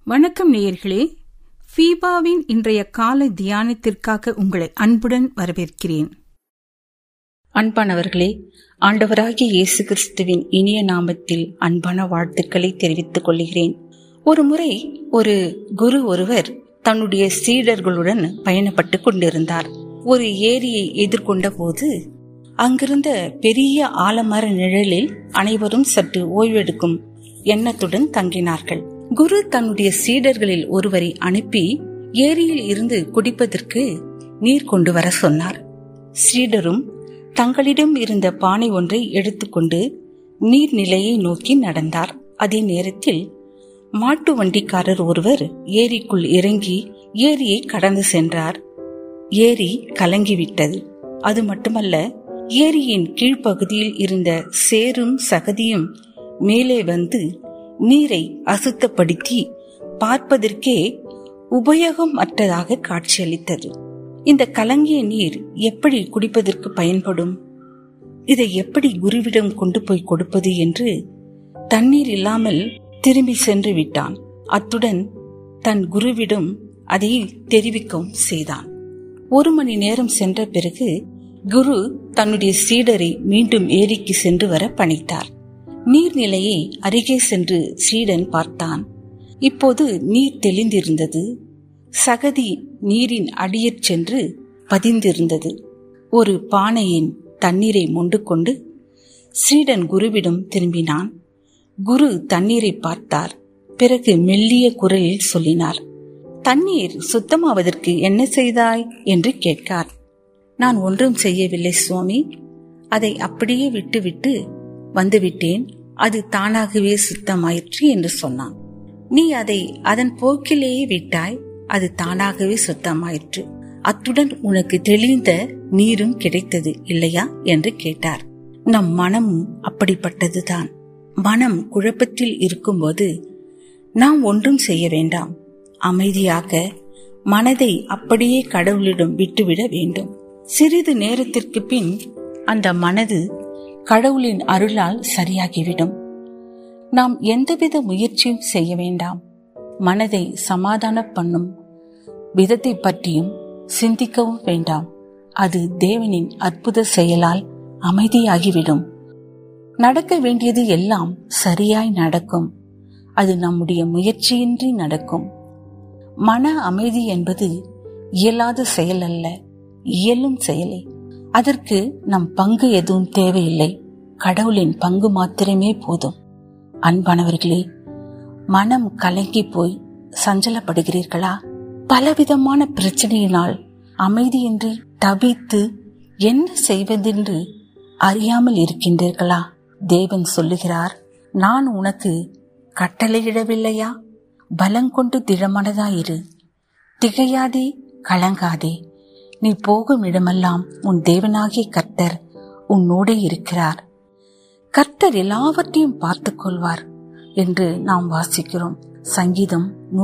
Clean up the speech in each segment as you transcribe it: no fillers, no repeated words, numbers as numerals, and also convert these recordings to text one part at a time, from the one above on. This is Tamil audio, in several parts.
வணக்கம் நேயர்களே, ஃபீபாவின் இன்றைய காலை தியானத்திற்காக உங்களை அன்புடன் வரவேற்கிறேன். அன்பானவர்களே, ஆண்டவராகிய இயேசு கிறிஸ்துவின் இனிய நாமத்தில் அன்பான வாழ்த்துக்களை தெரிவித்துக் கொள்கிறேன். ஒரு முறை ஒரு குரு ஒருவர் தன்னுடைய சீடர்களுடன் பயணப்பட்டு கொண்டிருந்தார். ஒரு ஏரியை எதிர்கொண்ட போது அங்கிருந்த பெரிய ஆலமர நிழலில் அனைவரும் சற்று ஓய்வெடுக்கும் எண்ணத்துடன் தங்கினார்கள். குரு தன்னுடைய சீடர்களில் ஒருவரை அனுப்பி ஏரியில் இருந்து குடிப்பதற்கு நீர் கொண்டு வர சொன்னார். சீடரும் தங்களிடம் இருந்த பானை ஒன்றை எடுத்துக்கொண்டு நீர்நிலையை நோக்கி நடந்தார். அதே நேரத்தில் மாட்டு வண்டிக்காரர் ஒருவர் ஏரிக்குள் இறங்கி ஏரியை கடந்து சென்றார். ஏரி கலங்கிவிட்டது. அது மட்டுமல்ல, ஏரியின் கீழ்ப்பகுதியில் இருந்த சேரும் சகதியும் மேலே வந்து நீரை அசுத்தப்படுத்தி பார்ப்பதற்கே உபயோகம் அற்றதாக காட்சியளித்தது. இந்த கலங்கிய நீர் எப்படி குடிப்பதற்கு பயன்படும்? இதை எப்படி குருவிடம் கொண்டு போய் கொடுப்பது என்று தண்ணீர் இல்லாமல் திரும்பி சென்று விட்டான். அத்துடன் தன் குருவிடம் அதை தெரிவிக்கவும் செய்தான். 1 மணி நேரம் சென்ற பிறகு குரு தன்னுடைய சீடரை மீண்டும் ஏரிக்கு சென்று வர பணித்தார். நீர்நிலையை அருகே சென்று சீடன் பார்த்தான். இப்போது நீர் தெளிந்திருந்தது. சகதி நீரின் அடியிற் சென்று பதிந்திருந்தது. ஒரு பானையின் தண்ணீரை மொண்டு கொண்டு சீடன் குருவிடம் திரும்பினான். குரு தண்ணீரை பார்த்தார். பிறகு மெல்லிய குரலில் சொல்லினார், தண்ணீர் சுத்தமாவதற்கு என்ன செய்தாய் என்று கேட்கார். நான் ஒன்றும் செய்யவில்லை சுவாமி, அதை அப்படியே விட்டுவிட்டு வந்துவிட்டேன். அது தானாகவே சுத்தமாயிற்று என்று சொன்னான். நீ அதை அதன் போக்கிலேயே விட்டாய், அது தானாகவே சுத்தமாயிற்று. அத்துடன் உனக்கு தெளிந்த நீரும் கிடைத்தது இல்லையா என்று கேட்டார். நம் மனமும் அப்படிப்பட்டதுதான். மனம் குழப்பத்தில் இருக்கும்போது நாம் ஒன்றும் செய்ய வேண்டாம். அமைதியாக மனதை அப்படியே கடவுளிடம் விட்டுவிட வேண்டும். சிறிது நேரத்திற்கு பின் அந்த மனது கடவுளின் அருளால் சரியாகிவிடும். நாம் எந்தவித முயற்சியும் செய்ய வேண்டாம். மனதை சமாதான பண்ணும் விதத்தை பற்றியும் சிந்திக்கவும் வேண்டாம். அது தேவனின் அற்புத செயலால் அமைதியாகிவிடும். நடக்க வேண்டியது எல்லாம் சரியாய் நடக்கும். அது நம்முடைய முயற்சியின்றி நடக்கும். மன அமைதி என்பது இயலாத செயல் அல்ல, இயலும் செயலே. அதற்கு நம் பங்கு எதுவும் தேவையில்லை. கடவுளின் பங்கு மாத்திரமே போதும். அன்பானவர்களே, மனம் கலங்கி போய் சஞ்சலப்படுகிறீர்களா? பலவிதமான பிரச்சனையினால் அமைதியின்றி தவித்து என்ன செய்வதென்று அறியாமல் இருக்கின்றீர்களா? தேவன் சொல்லுகிறார், நான் உனக்கு கட்டளையிடவில்லையா? பலங்கொண்டு திடமனதாயிரு, திகையாதே, கலங்காதே. நீ போகும் இடமெல்லாம் உன் தேவனாகிய கர்த்தர் உன்னோடே இருக்கிறார். கர்த்தர் எல்லாவற்றையும் பார்த்துக் கொள்வார் என்று நாம் வாசிக்கிறோம். சங்கீதம்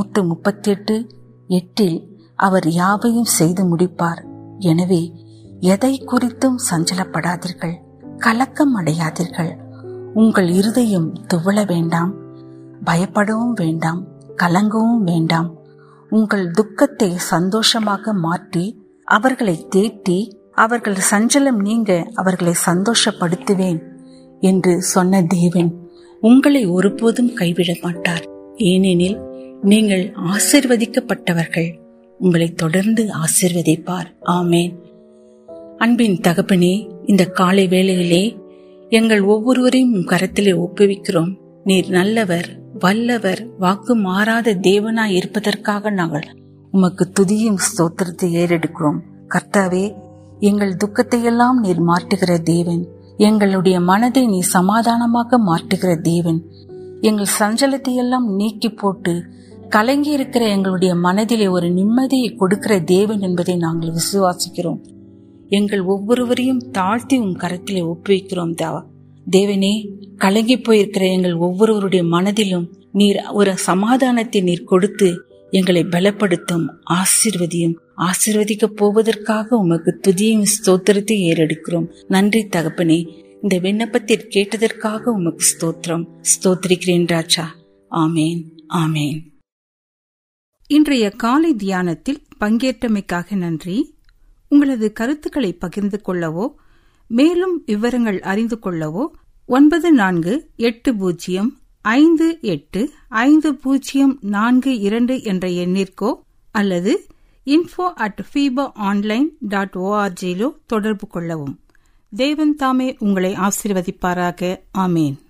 138:8 அவர் யாவையும் செய்து முடிப்பார். எனவே எதை குறித்தும் சஞ்சலப்படாதீர்கள், கலக்கம் அடையாதீர்கள். உங்கள் இருதயம் துவள வேண்டாம், பயப்படவும் வேண்டாம், கலங்கவும் வேண்டாம். உங்கள் துக்கத்தை சந்தோஷமாக மாற்றி அவர்களை தேற்றி அவர்கள் சஞ்சலம் நீங்க அவர்களை சந்தோஷப்படுத்துவேன் என்று சொன்ன தேவன் உங்களை ஒருபோதும் கைவிட மாட்டார். ஏனெனில் நீங்கள் ஆசீர்வதிக்கப்பட்டவர்கள். உங்களை தொடர்ந்து ஆசீர்வதிப்பார். ஆமேன். அன்பின் தகப்பனே, இந்த காலை வேளையிலே எங்கள் ஒவ்வொருவரையும் கரத்திலே ஒப்புவிக்கிறோம். நீர் நல்லவர், வல்லவர், வாக்கு மாறாத தேவனாய் இருப்பதற்காக நாங்கள் உமக்கு துதியும் ஸ்தோத்திரத்தை ஏறெடுக்கிறோம். கர்த்தாவே, எங்கள் துக்கத்தை எல்லாம் நீர் மாற்றுகிற தேவன். எங்களுடைய மனதை நீ சமாதானமாக மாற்றுகிற தேவன். எங்கள் சஞ்சலத்தை எல்லாம் நீக்கி போட்டு கலங்கி இருக்கிற எங்களுடைய மனதிலே ஒரு நிம்மதியை கொடுக்கிற தேவன் என்பதை நாங்கள் விசுவாசிக்கிறோம். எங்கள் ஒவ்வொருவரையும் தாழ்த்தி உன் கரத்திலே ஒப்புவிக்கிறோம். தேவனே, கலங்கி போயிருக்கிற எங்கள் ஒவ்வொருவருடைய மனதிலும் நீர் ஒரு சமாதானத்தை நீர் கொடுத்து எங்களை பலப்படுத்தும். ஆசீர்வதியும். ஆசீர்வதிக்கப் போவதற்காக உமக்கு துதியும் ஸ்தோத்திரத்தை ஏறெடுக்கிறோம். நன்றி தகப்பனே. இந்த விண்ணப்பத்தை கேட்டதற்காக உமக்கு ஸ்தோத்திரம். ஸ்தோத்திரிக்கிறேன் ராஜா. ஆமேன், ஆமேன். இன்றைய காலை தியானத்தில் பங்கேற்றமைக்காக நன்றி. உங்களது கருத்துக்களை பகிர்ந்து கொள்ளவோ மேலும் விவரங்கள் அறிந்து கொள்ளவோ 9458585042 என்ற எண்ணிற்கோ அல்லது info@fibaonline.org தொடர்பு கொள்ளவும். தேவன் தாமே உங்களை ஆசீர்வதிப்பாராக. ஆமேன்.